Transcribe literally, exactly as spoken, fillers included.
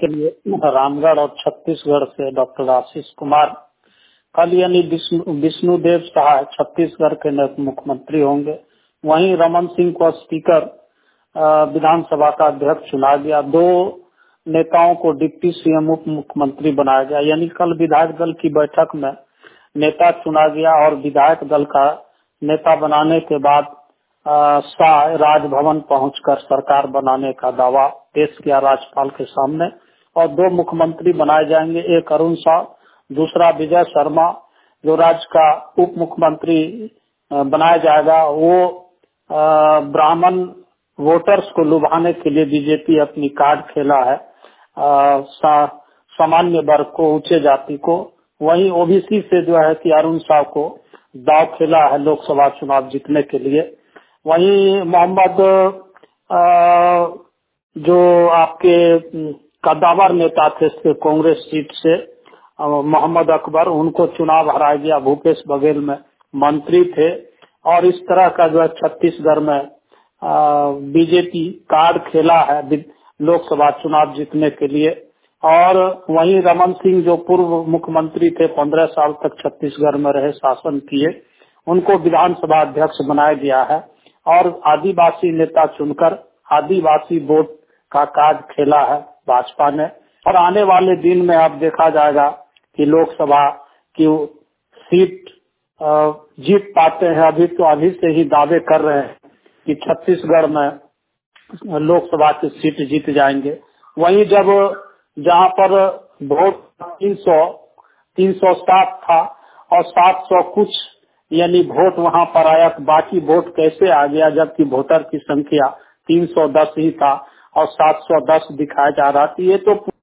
के लिए रामगढ़ और छत्तीसगढ़ से डॉक्टर आशीष कुमार, कल यानी विष्णु विष्णुदेव सहाय छत्तीसगढ़ के नए मुख्यमंत्री होंगे। वहीं रमन सिंह को स्पीकर विधानसभा का अध्यक्ष चुना गया। दो नेताओं को डिप्टी सीएम उप मुख्यमंत्री बनाया गया। यानी कल विधायक दल की बैठक में नेता चुना गया और विधायक दल का नेता बनाने के बाद शाह राजभवन पहुंचकर सरकार बनाने का दावा पेश किया राज्यपाल के सामने। और दो मुख्यमंत्री बनाए जाएंगे, एक अरुण शाह, दूसरा विजय शर्मा। जो राज्य का उप मुख्यमंत्री बनाया जाएगा वो ब्राह्मण वोटर्स को लुभाने के लिए बीजेपी अपनी कार्ड खेला है, सा, सामान्य वर्ग को, उच्च जाति को। वहीं ओबीसी से जो है कि अरुण शाह को दाव खेला है लोकसभा चुनाव जीतने के लिए। वहीं मोहम्मद जो आपके कद्दावर नेता थे कांग्रेस सीट से मोहम्मद अकबर, उनको चुनाव हराया गया। भूपेश बघेल में मंत्री थे। और इस तरह का जो है छत्तीसगढ़ में बीजेपी कार्ड खेला है लोकसभा चुनाव जीतने के लिए। और वहीं रमन सिंह जो पूर्व मुख्यमंत्री थे, पंद्रह साल तक छत्तीसगढ़ में रहे, शासन किए, उनको विधानसभा अध्यक्ष बनाया गया है। और आदिवासी नेता चुनकर आदिवासी वोट का कार्ड खेला है भाजपा ने। और आने वाले दिन में अब देखा जाएगा कि लोकसभा की सीट जीत पाते हैं। अभी तो अभी से ही दावे कर रहे हैं कि छत्तीसगढ़ में लोकसभा की सीट जीत जाएंगे। वहीं जब जहां पर वोट तीन सौ तीन सौ सात था और सात सौ कुछ यानी वोट वहां पर आया, तो बाकी वोट कैसे आ गया, जबकि वोटर की संख्या तीन सौ दस ही था और सात सौ दस दिखाया जा रहा था। ये तो